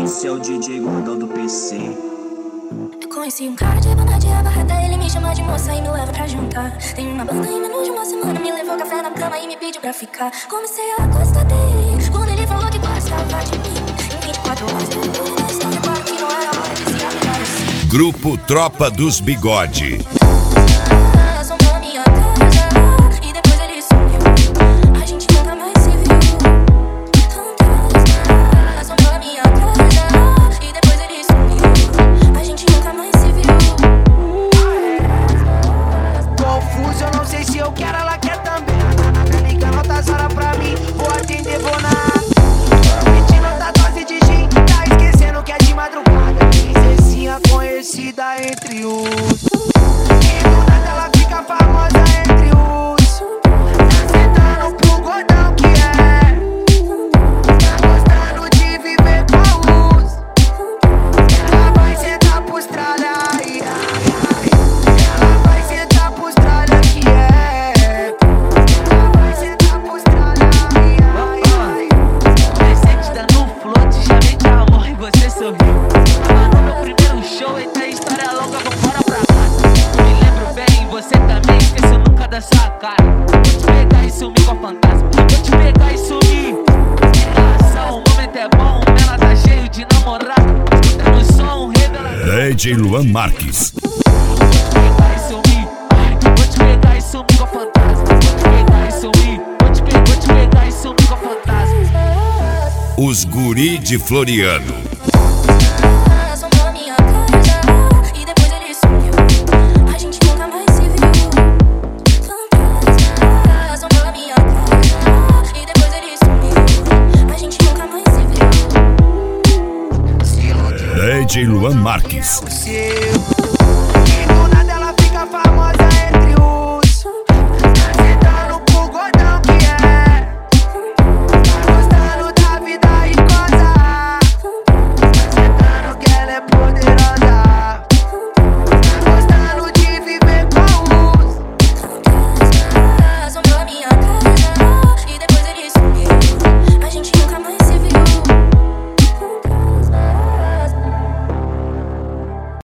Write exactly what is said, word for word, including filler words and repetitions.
Esse é o D J gordão do P C. Eu conheci um cara de banda de abarrada, ele me chama de moça e me leva pra jantar. Tem uma banda em menos de uma semana, me levou café na cama e me pediu pra ficar. Comecei a gostar dele, quando ele falou que gostava de mim. Em vinte e quatro horas ele foi na história, claro que não era hora de se apegar assim. Grupo Tropa dos Bigode. Assombrou minha casa e depois ele sumiu. A gente nunca mais se viu. Fantasma assombrou minha casa e depois ele sumiu. A gente nunca mais se viu. Confuso, eu não sei se eu quero, ela quer também. Tá ligando altas horas pra mim, vou atender, vou na. Pedindo outra dose de gin, tá esquecendo que é de madrugada. Princesinha conhecida entre os. E do nada ela fica famosa entre os. Tá sentando pro gordão que é. Tá gostando de viver com os. Ela vai sentar pros tralha, ai, ai, ai. Ela vai sentar pros tralha que é. Ela vai sentar pros tralha, ai, ai, ai. Presente dando um float, chamei de amor e você sorriu. Tava no meu primeiro show, eita história longa, vambora pra casa. Me lembro bem, você também, esqueço nunca da sua cara. Vou te pegar e sumir com a fantasma, vou te pegar e sumir. Relação, o momento é bom, ela tá cheio de namorada. Escutando o som, revelação. D J Luan Marques. Vou te pegar e sumir, ai, vou te pegar e sumir com a fantasma. Vou te pegar e sumir, vou te pegar, vou te pegar e sumir com a fantasma. Os Guri de Floriano. Assombrou minha casa e depois ele sumiu. A gente nunca mais se viu. Fantasma assombrou minha casa e depois ele sumiu. A gente nunca mais se viu. D J Luan Marques. O seu